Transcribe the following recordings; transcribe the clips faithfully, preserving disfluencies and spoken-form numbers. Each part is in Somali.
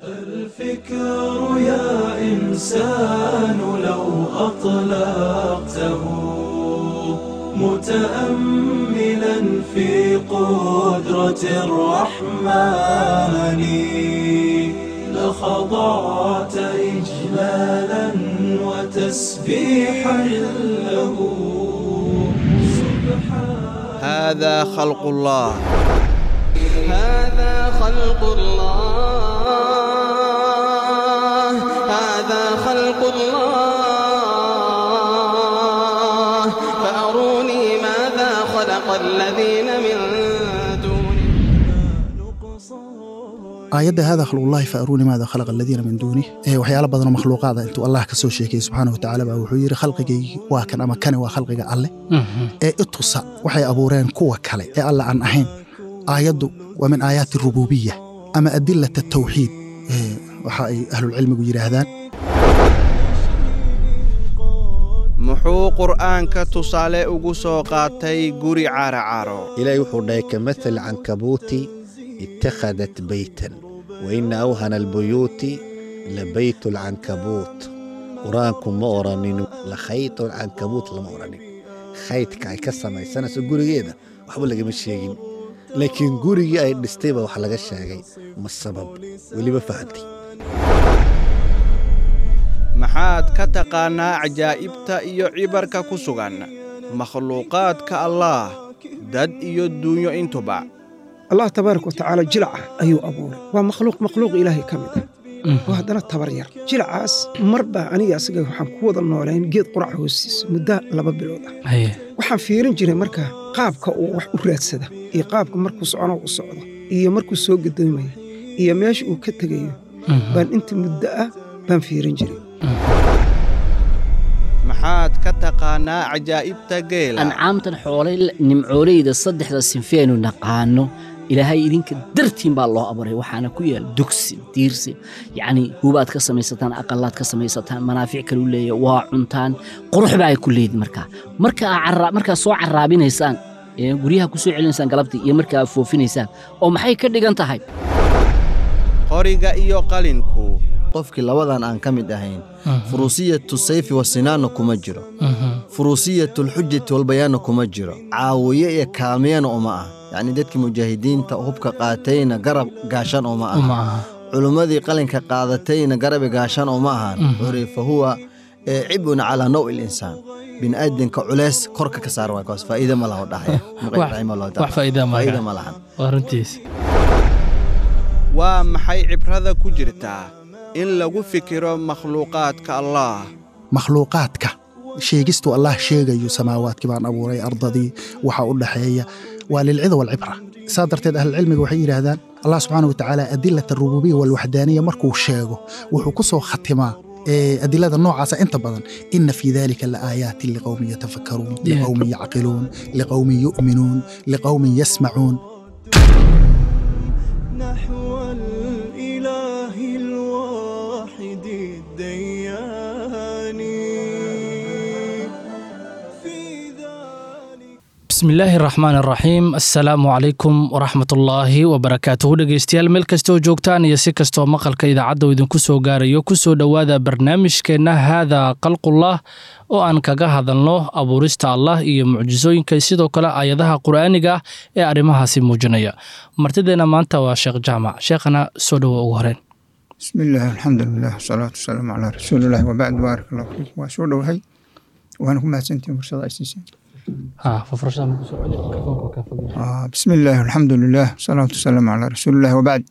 الفكر يا إنسان لو أطلقته متأملا في قدرة الرحمن لخضعت إجلالا وتسبيحا له سبحان. هذا خلق الله. هذا خلق الله. هذا خلق الله. فأروني ماذا خلق الذين من دونه. آيات هذا خلق الله فأروني ماذا خلق الذين من دونه. إيه وحياة بدنا مخلوقات أنتو الله كسو شيكي سبحانه وتعالى وحير خلقك واكن أما كان وخلقك الله. إيه اتصا وحي أبورين كوا كلي إيه الله عن أحين. آيات ومن آيات الربوبية أما أدلة التوحيد إيه وحي أهل العلم يجري هذان. محو قرآن كتصالي أقصو قاتي قري عار عارو. إلى يحضي كمثل عنكبوت اتخذت بيتا وإن أوهن البيوت لبيت العنكبوت. قرآنكم مورنين لخيط العنكبوت لمورنين خيطك أي كسما يسانا سقولي جيدا وحبو لك مشيين لكن قولي أي نستيبا وحلقة الشاقي ما السبب واللي بفهمتي maxaad ka taqaanaa cajaa'ibta iyo cibarka ku sugan makhluuqaadka Allah dad iyo duunyo intuba. الله تبارك وتعالى جلع أيو أبوه ومخلوق مخلوق إلهي كامل وهذا التبرير جلع عاس مربع أنا أسجع وحن كود النورين جيد قرعه وسيس مدة لباب الوضع وحن فيرن جري مركه قابك وحورات سدا إيه قابك مركز عنا وصعدة إيه مركز سوق الدنيا إيه ماش وكتجيه بان أنت مدة بان فيرن جري. maxaad ka taqaanaa cajaa'ibta geela ancaamtan xoolay nimcooleyda saddexda sinfeenu naqaano ilaahay idinka dartiin baa loo abuuray waxaana ku yaal dugsi diirsi yani hubaad ka samaysataan aqalaad ka samaysataan manaafic kale u leeyahay waa cuntaan qurux baa ay ku leeyihiin marka marka carra marka soo carraabinaysaan ee guriyaha ku soo celinaysaan galabtii iyo marka foofinaysaan oo maxay ka dhigan tahay qoriga iyo qalinku qofkii labadan aan ka mid ahayn furuusiyatu sayfi wa sinaana kuma jiro furuusiyatu alhujjati wal bayaan kuma jiro caawiye iyo kaamiyana uma ah yani dadkii mujaahidiinta hubka qaatayna garab gaashan uma ah culumadii qalinka qaadatayna garab gaashan uma aha hore fahuwa ibn ala naw al-insan bin adinka culeys korka ka saar waa kaas faa'iido ma laha dhahay muqaddima loo dhahay wax faa'iido ma laha warantiis waa maxay cibrada ku jirtaa in lagu fikiro makhluuqaadka Allah makhluuqaadka sheegistu Allah sheegayo samaawaadkii baan abuuray ardadii waxa u dhaxeeya waa lilcida wal ibra saadarteed ahl cilmiga waxay yiraahdaan Allah subhanahu wa ta'ala adillatu ar-rububiyya wal wahdaniyya markuu sheego wuxuu ku soo khatimaa adillada noocaas inta badan inna fi dhalika la-ayatin liqawmin yatafakkarun liqawmin ya'qilun liqawmin yu'minun liqawmin yasma'un. بسم الله الرحمن الرحيم السلام عليكم ورحمة الله وبركاته dhageystayaal meel kastoo joogtaan iyo si kastoo maqalka idaacadda idinku soo gaarayo ku soo dhawaada barnaamijkeena hada qalqullah oo aan kaga hadalno abuurista Allah iyo mucjisooyinka sidoo kale aayadaha quraaniga ee arimahaasi muujinaya martideena maanta waa Sheekh Jaamac sheekhana soo dhawo ugu horeen. بسم الله الحمد لله والصلاة والسلام على رسول الله وبعد بارك الله فيك وسو dhawahay waan ku mahadsantiin fursada ay siiseen. ها ففرشة آه بسم الله الحمد لله والصلاة والسلام على رسول الله وبعد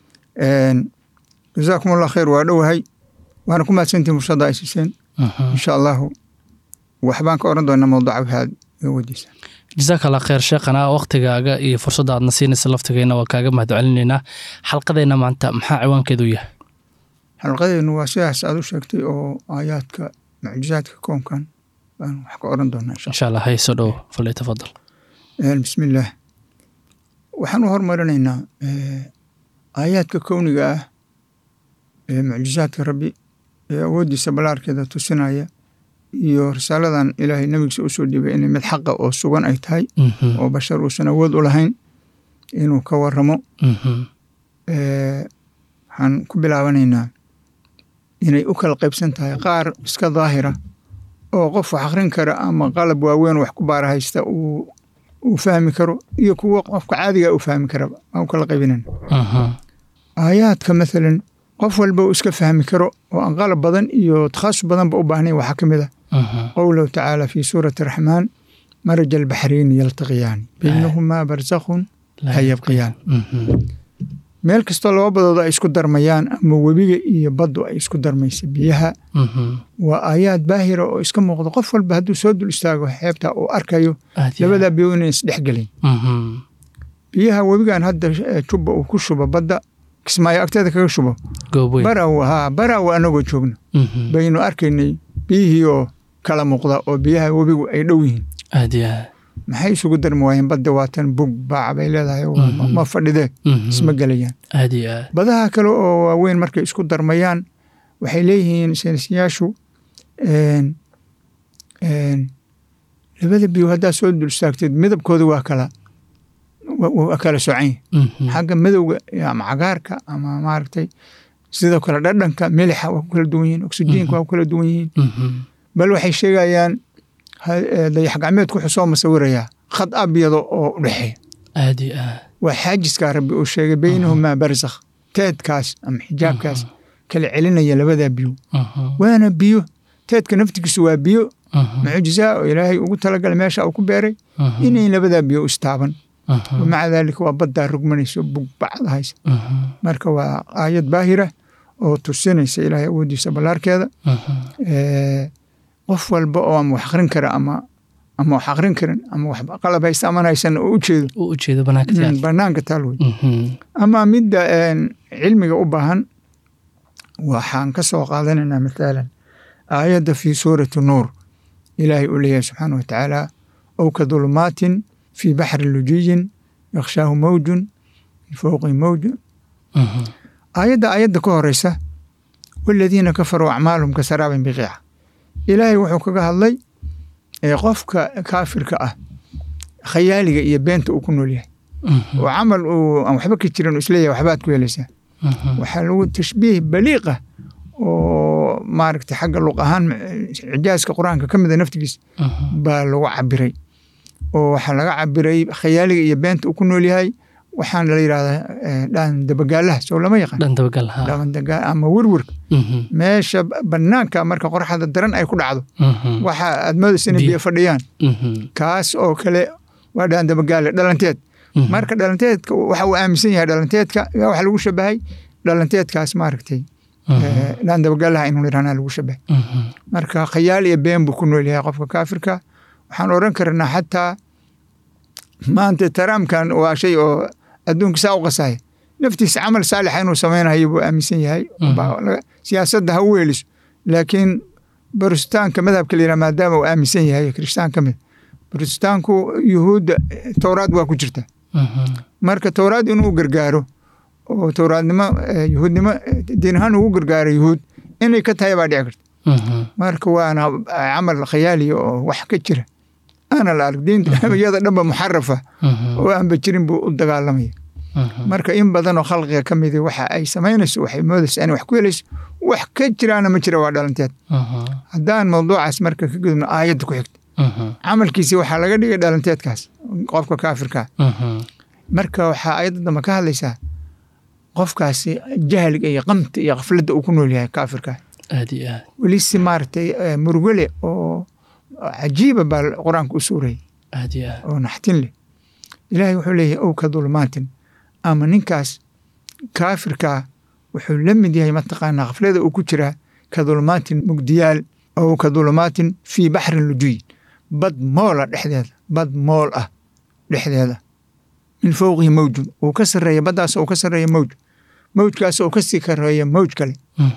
جزاكم الله خير وادوهي وانا كما سنتي مرشد ايسين ان شاء الله وحبان كورن دونا موضوع هذا وديس جزاك الله خير شيخنا وقتigaaga iyo fursada aad nasiinaysa laftigeena waa kaaga mahadcelinayna xalqadeena maanta maxaa ciwaankeedu yahay xalqadeena waa sidaas aad u sheegtay oo aayaadka mucjizaadka koonkan إن شاء الله هاي سودو فليتفضل. بسم الله وحنو هرمرنا آيات كونية معجزات ربي ودي سبلار كذا تسنايا iyo risaaladan ilaahay nabiga soo dhiibay in mid xaq ah oo sugan ay tahay oo bashar uu sanawood u lahayn inuu ka waramo ee waxaan ku bilaabanaynaa inay u kala qaybsan tahay qaar iska daahira oo qof wax akhrin kara ama qalab waaweyn wax ku baara haysta uu uu fahmi karo iyo kuwa qofka caadiga uu fahmi karaba aan u kala qaybinayn aayaadka maalan qof walba uu iska fahmi karo oo aan qalab badan iyo takhasus badanba u baahnayn waxaa ka mid ah qowluhu tacaala fii suurati araxmaan maraj albaxrayni yaltaqiyaani baynahumaa barzakhun laa yabqiyaan meel kastoo laba badood ay isku darmayaan ama webiga iyo baddu ay isku darmaysa biyaha waa aayaad baahira oo iska muuqda qof walba hadduu soo dul istaago xeebta uu arkayo labadaa biyo inay isdhexgelin biyaha webigan hadda juba uu ku shubo badda kismaayo agteeda kaga shubo baraw haa baraw anagoo joogno baynu arkaynay biyihii oo kala muuqda oo biyaha webigu ay dhow yihiin maxay isugu darmi waayeen badda waatan bug baac bay leedahay ma fadhidee isma gelayaan badaha kale oo waaweyn markay isku darmayaan waxay leeyihiin saynisyaashu labada biyo haddaa soo dul istaagteed midabkooda waa kala waa kala socan xagga madowga ama cagaarka ama maaragtay sidoo kale dhadhanka milixa waa ku kala duwan yihiin oksijiinka waa ku kala duwan yihiin bal waxay sheegayaan dayax gacmeedku wuxuu soo masawirayaa khad abyado oo u dhexeeya waa xaajiskaa rabbi uu sheegay baynahumaa barzakh teedkaas ama xijaabkaas kala celinaya labadaa biyo waana biyo teedka naftigiisu waa biyo mucjizaa oo ilaahay ugu talagalay meesha uu ku beeray inay labadaa biyo istaaban ومع ذلك وبدا رقمنيسو بقبعد هايس marka waa aayad baahira oo tusinaysa ilaahay awoodiisa balaarkeeda ee qof walba oo ama wax akhrin kara ama ama wax akhrin karin ama wax qalab haysta ama haysan oo u jeedo oo u jeedo banaanka taal banaanka taal way ama midda cilmiga u baahan waxaan ka soo qaadanaynaa midalan aayada fi suurati nuur ilaahay uu leeyahay subxaanahu wa tacaala aw ka dhulumaatin في بحر لجي يخشاه موج من فوقه موج آيات آيات كهرسة والذين كفروا أعمالهم كسراب بقيعة إلهي وحوك الله يقف كافر كأه خيالي يبنت أكون له وعمل أو حبك كتيرن أسلية وحبات كويلسة وحلو تشبيه بليغة ومارك حق اللقاهان إعجاز كقرآن كم ذا نفتكس بالو عبري oo waxa laga cabiray khayaaliga iyo beenta uu ku nool yahay waxaan la yiraahdaa dhan dabagaalaha soo lama yaqaan dhan dabagaalaha dhan dabagaal ama wirwir meesha banaanka marka qorraxda daran ay ku dhacdo waxa aad moodaysaa inay biyo fadhiyaan kaas oo kale waa dhan dabagaal dhalanteed marka dhalanteedka waxa uu aaminsan yahay dhalanteedka waxa lagu shabahay dhalanteedkaas maaragtay dhan dabagaalaha inuu yiraahdo lagu shabahay marka khayaal iyo been buu ku nool yahay qofka kaafirka waxaan oran karnaa xataa maanta taraamkan waa shay oo adduunka saa u qasaya naftiisa camal saalix inuu samaynayo buu aaminsan yahay siyaasadda ha u weeliso laakiin borostaanka madhabka la yidhaha maadaama uu aaminsan yahay kirishtaan ka mid borostaanku yuhuudda towraad waa ku jirta marka towraad inuu gargaaro oo towraadnimo yuhuudnimo diin ahaan ugu gargaaro yuhuud inay ka tahay baa dhici karta marka waana camal khayaaliya oo wax ka jira أنا الأرجدين يهذا دم محرفة وأنا بجرين بالدجالمية مركا إن بدن خلق كم ذي وح أي سمينس وحي مودس أنا وحكوليس وحكجر أنا مجرى وعدالنتات هذا الموضوع أسمرك كجد من آيات كحكت عمل كيسي وحلاقة دي دالنتات كاس قفك كافر كا مركا وح آيات دم كهليسا قف كاسي جهل أي قمت يغفلد وكنوا لها كافر كا هذه وليس مارتي مرجلة أو عجيبة بالقرآن كسوري هذه ونحتن له إلهي وحوله أو كظلمات أما ننكاس كافر كا وحلم دي هي منطقة غفلة أو كترة كظلمات مجديال أو كظلمات في بحر اللجي بد مول لحد بد مول أه لحد هذا من فوقه موج وكسر ري بدأس أو كسر ري موج موج كاس أو كسر ري موج كله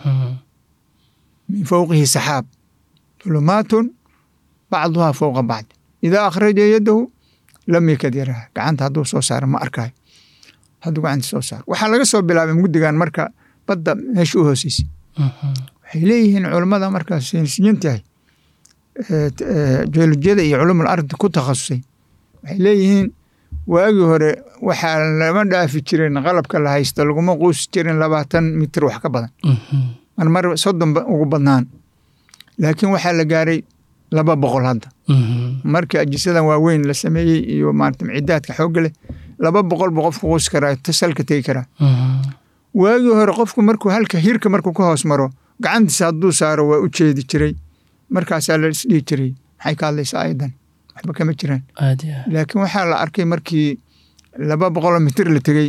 من فوقه سحاب ظلمات بعضها فوق بعض إذا أخرج يده لم يكد يراها كعنت هذا صوصار ما أركاي هذا كعنت صوصار وحلقة صوب بلا مجد كان مركا بدأ نشوه سيسي حليهن علماء مركا سينتهي جيولوجيا علوم الأرض كتخصصي حليهن waagii hore waxaa lama dhaafi jirin qalabka la haysto laguma quusi jirin labaatan mitir wax ka badan mar mar soddon ugu badnaan laakiin waxaa la gaaray laba boqol hadda markii ajisadan waaweyn la sameeyey iyo maarata cidaadka xoogga leh laba boqol buu qofku quusi karaa tasalka tegi karaa waagii hore qofku markuu halka hirka markuu ka hoos maro gacantiisa hadduu saaro waa u jeedi jiray markaasaa la isdhihi jiray maxay ka hadlaysaa ayadan waxba kama jiraan laakiin waxaa la arkay markii laba boqoloo mitir la tegey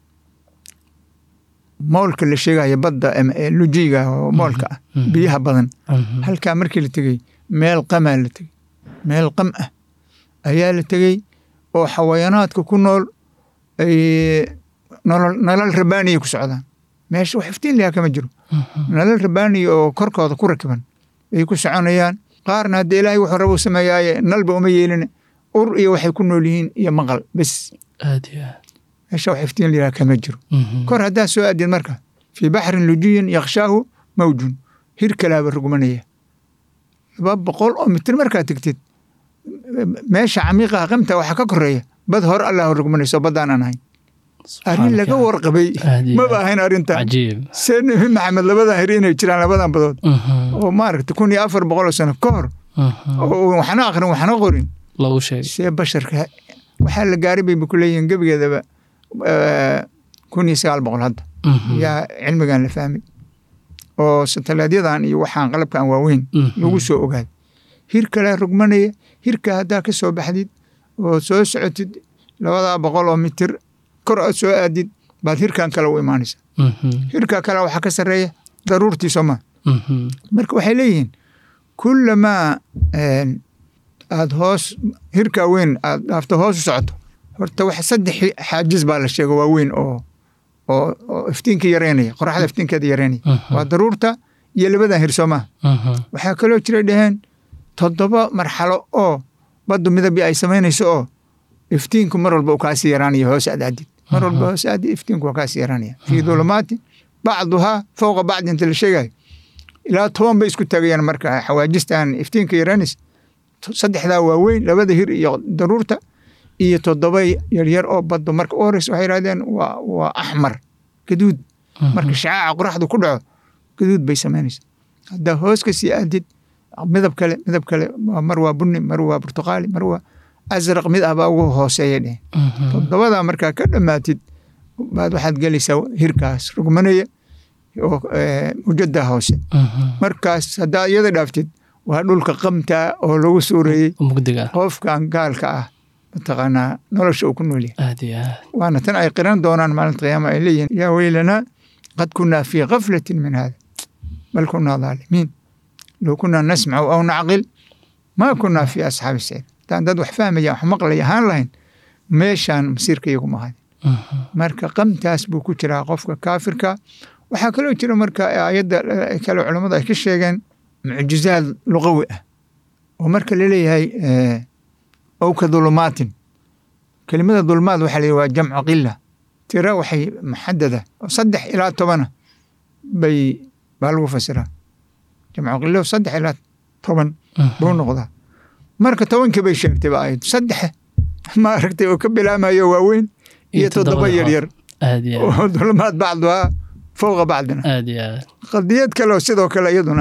moolka la sheegaya badda lujiga oo moolka ah biyaha badan halkaa markii la tegey meel qamaa la tegey meel qam ah ayaa la tegey oo xawayaanaadka ku nool ay nalal rabaaniya ku socdaan meesha wax iftiin lahaa kama jiro nalal rabaaniya oo korkooda ku rakiban ay ku soconayaan qaarna haddii ilaahay wuxuu rabo sameeyaaye nalba uma yeelin ur iyo waxay ku nool yihiin iyo maqal bes meesha wax iftiin lahaa kama jiro kor haddaa soo aadid marka fii baxrin lujiyin yakshaahu mawjun hir kalaaba rugmanaya laba boqol oo mitir markaa tegtid meesha camiiqaha qamta waxaa ka koreeya bad hor allah rugmanayso baddaan aan ahayn arrin laga warqabay maba ahayn arrintan see nebi maxamed labadan hir inay jiraan labadan badood oo maaragta kun iyo afar boqol oo sano ka hor oo waxna aqrin waxna qorin lagu sheegay see basharka waxaa la gaaray bay ku leeyihiin gebigeedaba kun iyo sagaal boqol hadda yaa cilmigan la fahmay oo sateladyadan iyo waxaan qalabkan waaweyn lagu soo ogaaday hir kale rugmanaya hirka haddaa ka soo baxdid oo soo socotid labadaa boqol oo mitir kor aad soo aadid baad hirkan kale u imaanaysa hirka kale waxaa ka sarreeya daruurtii sooma marka waxay leeyihiin kullamaa aad hoos hirkaa weyn aad dhaafto hoos u socoto horta wax saddex xaajiz baa la sheego waaweyn oo oo iftiinka yareynaya qoraxda iftiinkeeda yareynaya waa daruurta iyo labadan hir soomaa waxaa kaloo jira dhaheen toddoba marxalo oo baddu midabyo ay samaynayso oo iftiinku mar walba uu kaasii yaraanaya hoos aad aadid mar walba hoos aadid iftiinku waa kaasii yaraanaya fii dulumaati bacduhaa fowqa bacdi inta la sheegayo ilaa toban bay isku taagayaan marka xawaajistan iftiinka yaraanaysa saddexdaa waaweyn labada hir iyo daruurta iyo toddoba yaryar oo baddu marka u horeysa waxay yidhahdeen waa waa axmar gaduud marka shacaaca qoraxdu ku dhaco gaduud bay samaynaysa haddaa hoos ka sii aadid midab kale midab kale mar waa bunni mar waa burtuqaali mar waa asraq mid ah baa ugu hooseeya dheh toddobadaa markaa ka dhammaatid baad waxaad gelaysaa hirkaas rugmanaya oo mujada hoose markaas haddaa iyada dhaaftid waa dhulka qamtaa oo lagu suureeyey qofkan gaalka ah mataqaanaa nolosha uu ku nool yahay waana tan ay qiran doonaan maalinta qiyaama ay leeyihiin yaa weylanaa qad kunnaa fii gaflatin min hada bal kunnaa dhaalimiin low kunnaa nasmacu aw nacqil maa kunnaa fii asxaabi sacir haddaan dad wax fahmaya wax maqlay ahaan lahayn meeshaan masiirka iyaguma ahayn marka qamtaas buu ku jiraa qofka kaafirka waxaa kaloo jira marka ayadda kale culammadu ay ka sheegeen mucjizaad luqawi ah oo marka laleeyahay ow ka dulumaatin kelimada dulmaad waxaa la waa jamcu qila tira waxay maxadada oo saddex ilaa tobana bay baa lagu fasiraa jamcu qilo saddex ilaa toban buu noqdaa marka tobankii bay sheegtay ba ayad saddex ma aragtay oo ka bilaamayo waaweyn iyo toddoba yaryar oo dulmaad bacduhaa fowqa bacdina qadiyad kaleo sidoo kale iyaduna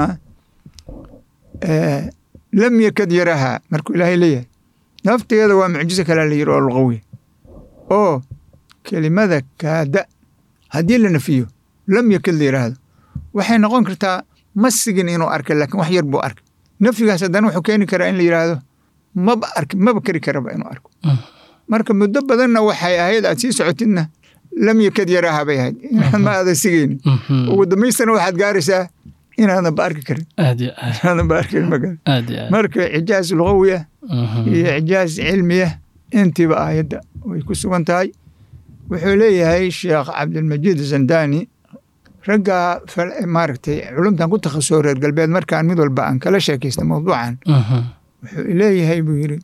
lam yakad yarahaa markuu ilaahay leeyahay nafteeda waa mucjizo kale la yiri oo luqawi oo kelimada kaada haddii la nafiyo lam yakad la yiraahdo waxay noqon kartaa masigin inuu arkay laakiin wax yar buu arkay nafyigaas haddana wuxuu keeni karaa in la yiraahdo maba arki maba kari karaba inuu arko marka muddo badanna waxay ahayd aad sii socotidna lam yakad yaraha bay ahayd inaad ma aadan sigaynin ugu dambaystana waxaad gaaraysaa inaadan ba arki karin inaadan ba arki karin magaa marka ijaaz luqawi ah iyo ijaaz cilmi ah intiiba aayadda way ku sugan tahay wuxuu leeyahay sheekh cabdilmajiid zandani ragga maaragtay culumtan ku takhasusoo reer galbeed markaan mid walba aan kala sheekaysta mawduucan wuxuu leeyahay buu yiri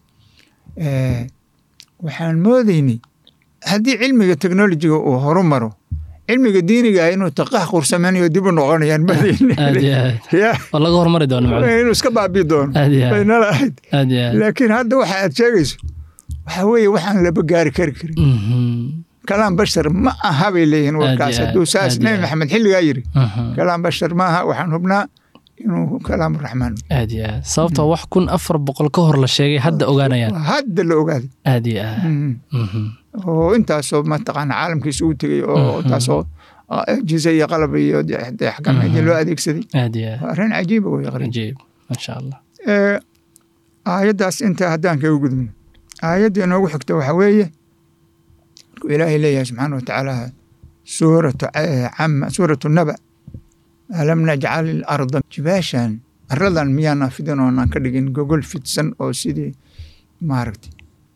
waxaan moodaynay haddii cilmiga technologiga uu horu maro cilmiga diiniga ah inuu taqax qursamanayo dib u noqonayaan laga hormari doono inuu iska baabii doono baynala ahayd laakiin hadda waxa aad sheegayso waxaa weeye waxaan laba gaari kari karin kalaam bashar ma aha bay leeyihiin warkaas hadduu saas nabi maxamed xilligaa yiri kalaam bashar ma aha waxaan hubnaa inuu kalaam raxmaan aad iyo aad sababtoo wax kun afar boqol ka hor la sheegay hadda ogaanayaan hadda la ogaaday aad iyo aad oo intaasoo mataqaana caalamkiisa uu tegey oo taasoo jiza iyo qalab iyo xakameedii loo adeegsaday aad iyo aad arrin cajiiba wey cajiib masha allah aayaddaas inta haddaan kaga gudubno aayadda inoogu xigta waxaa weeye markuu ilaahay leeyahay subxaana watacaala suuratu cama suuratu naba alam najcal ilarda jibaashan aradan miyaana fidin oonaan ka dhigin gogol fidsan oo sidii maaragtay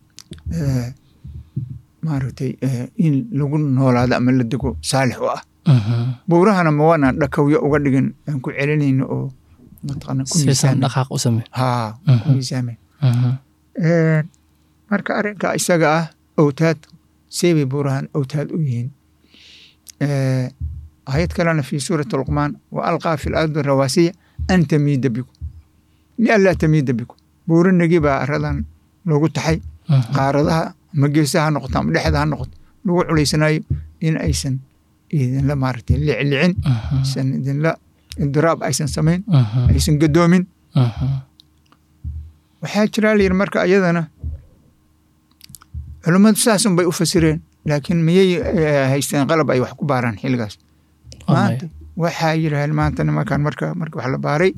maaragtay in lagu noolaado ama la dego saalix u ah buurahana ma waana dhakawyo uga dhigin aan ku celinayno oo mataqaana ku miisaan dhaqaaq u samee haa ku miisaame marka arrinka isaga ah awtaad seebay buurahan awtaad u yihiin آيات كلنا في سورة القمان وألقى في الأرض الرواسية أن تميد بكم لألا تميد بكم بور النجيبة أرضان لو قلت حي قارضها مجلسها نقطة ملحدها نقطة لو علي سنايو إن أيسن إذن لا مارتي اللي علعن سن إذن لا الضراب أيسن سمين أيسن قدومين وحاج رالي المركة أيضنا علماء ساسم بيفسرين لكن ميي هيستن قلب أي وحكو باران حلقاس maanta waxaa yidhaaheen maantana markaan marka marka wax la baaray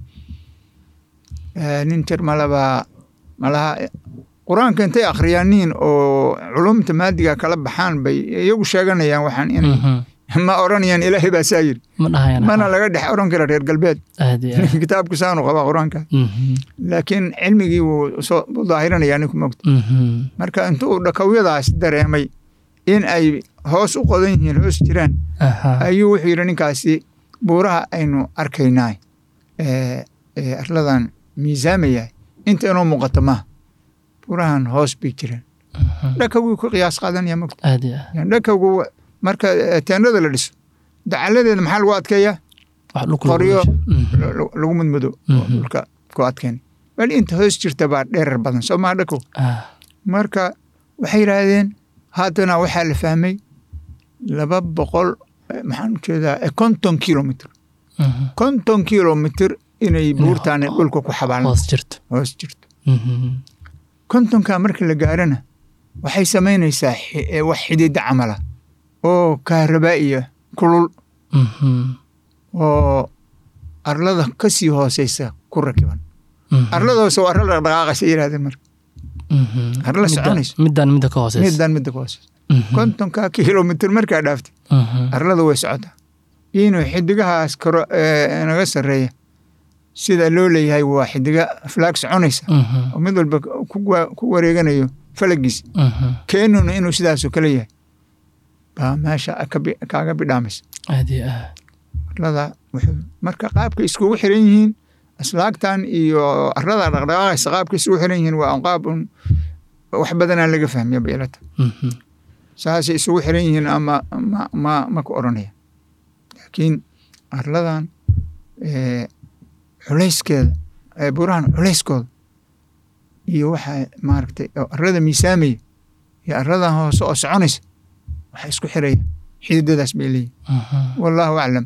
nin tir malaba malaha qur-aanka intay akhriyaanin oo culumta maadiga kala baxaan bay iyagu sheeganayaan waxaan inay ma oranayaan ilaahay baa saa yiri mana laga dhex oran kara reer galbeed kitaabku saanu qabaa qur-aanka laakiin cilmigii wuu soo daahiranayaa ninku mogta marka intuu dhakawyadaas dareemay in ay hoos u qodan yihiin hoos jiraan ayuu wuxuu yidhi ninkaasi buuraha aynu arkaynaa arladan miisaamayahay inta inoo muuqata maaha buurahan hoos bay jiraan dhakawguu ku qiyaas qaadanaya mogta dhakawgu marka teendada la dhiso dacaladeeda maxaa lagu adkeeyaa qoryo lagu mudmudo dhulka ku adkeynay bal inta hoos jirta baa dheerar badan soo maha dhakow marka waxay yidhaahdeen haddana waxaa la fahmay laba boqol maxaan ujeedaa konton kilomitr konton kilomitr inay buurtaani dhulka ku xabaalan hoos jirto hoos jirto kontonkaa marka la gaarana waxay samaynaysaa wax xidida camala oo kahrabaa'iya kulul oo arlada ka sii hooseysa ku rakiban arladaas oo arla dhaqdhaqaaqaysa yidhahdeen marka arla soconayso midaan midda ka hooseysa midaan midda ka hooseysa kontonka kilomitr markaa dhaaftay arlada way socotaa inuu xidigahaas karo naga sarreeya sida loo leeyahay waa xidiga falaag soconaysa oo mid walba ku wareeganayo falagiisa keenuna inuu sidaasoo kale yahay baa meesha kaaga bidhaamaysa arlada marka qaabka iskugu xiran yihiin aslaagtan iyo arlada dhaqdhaqaaqaysa qaabka isugu xiran yihiin waa qaab wax badanaa laga fahmiya beelata saasay isugu xiran yihiin ama ma ma ma ku oranaya laakiin arladan culayskeeda buurahan culayskooda iyo waxa maaragtay arlada miisaamaya iyo arladan hoose oo soconaysa waxa isku xiraya xididadaas bay leeyihin wallahu aclam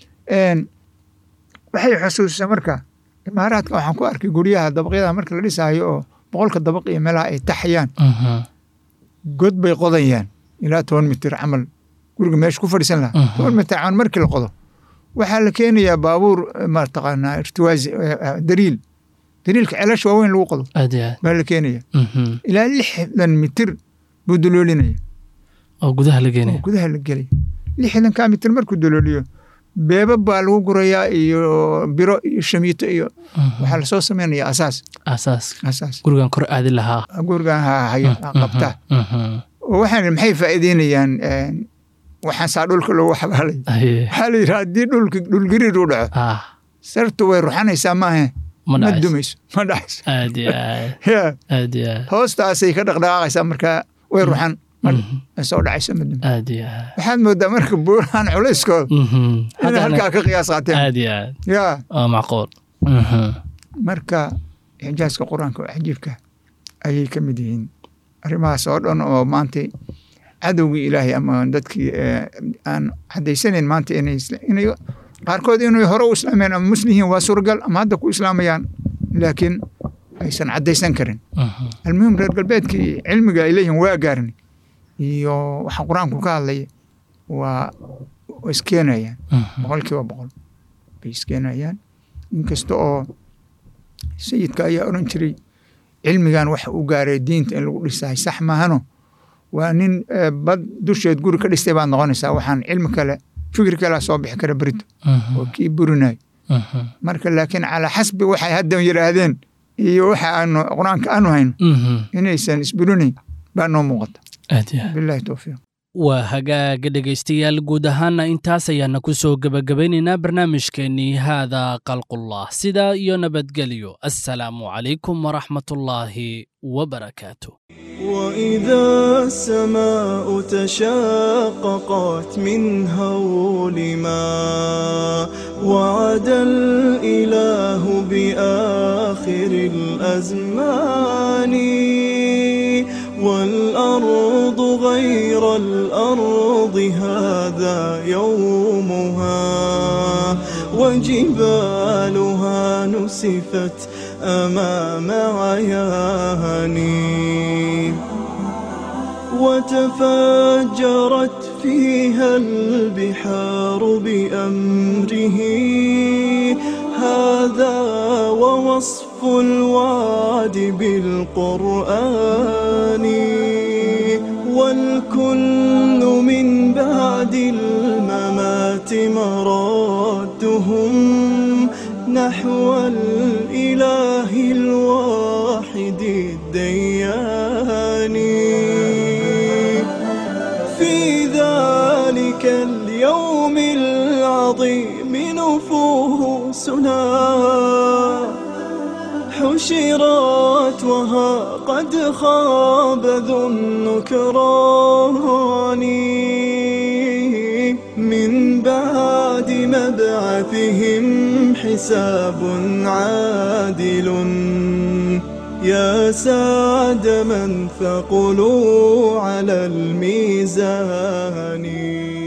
waxay xusuusisaa marka imaaraadka waxaan ku arkay guryaha dabaqyada marka la dhisaayo oo boqolka dabaq iyo meelaha ay taxayaan god bay qodayaan ilaa toban mitir camal guriga meesha ku fadhiisan lahaa toban mitir camal markii la qodo waxaa la keenayaa baabuur mataqaanaa irtiwaazi dariil dariilka ceelasha waaweyn lagu qodo baa la keenaya ilaa lixdan mitir buu duloolinaya oo gudaha la geenaya gudaha la gelaya lixdankaa mitir markuu dulooliyo beeba baa lagu gurayaa iyo biro iyo shamiito iyo waxaa lasoo samaynayaa asaas asaas asaas gurigan kor aadi lahaa gurigan haya qabtaa oo waxaan maxay faa'iideynayaan waxaan saa dhulka loogu xabaalay waxaa la yidhaha haddii dhulka dhulgariir uu dhaco sartu way ruxanaysaa maahe ma dumayso ma dhacayso aad iyo aad aad iyo aad hoostaasay ka dhaqdhaqaaqaysaa markaa way ruxan soo dhacayso ma dumayso aad iyo aad waxaad moodaa marka buurahan culayskooda inay halkaa ka qiyaas qaateen aad iyo aad ya waa macquul marka ixjaaska qur-aanka oo cajiibka ayay ka mid yihiin arrimahaas oo dhan oo maanta cadowgii ilaahay ama dadkii aan cadaysanayn maanta inay inay qaarkood inay hore u islaameen ama muslihiin waa suuragal ama hadda ku islaamayaan laakiin aysan cadaysan karin almuhim reer galbeedkii cilmiga ay leeyihiin waa gaarin iyo waxa qur-aanku ka hadlaya waa iskeenayaan boqolkiiba boqol bay iskeenayaan inkasta oo sayidka ayaa oran jiray cilmigan waxa uu gaaray diinta in lagu dhisahay sax maahano waa nin bad dusheed guri ka dhistay baad noqonaysaa waxaan cilmi kale fikir kale soo bixi kara berito oo kii burinay marka laakiin calaa xasbi waxay hadda yiraahdeen iyo waxa aanu quraanka aanu hayno inaysan isburinayn baa noo muuqata billahi tawfiiq waa hagaaga dhegaystayaal guud ahaana intaas ayaana ku soo gabagabaynaynaa barnaamijkeennii haadaa khalqullah sidaa iyo nabadgelyo assalaamu calaykum waraxmatullaahi wabarakaatu وإذا السماء تشققت من هول ما وعد الإله بآخر الأزمان والأرض غير الأرض هذا يومها وجبالها نسفت أمام عياني وتفجرت فيها البحار بأمره هذا ووصف الوعد بالقرآن والكل من بعد الممات مرادهم نحو الإله الواحد الديان في ذلك اليوم العظيم نفوسنا حشرت وها قد خاب ذو النكران من بعد مبعثهم حساب عادل يا سعد من ثقلوا على الميزان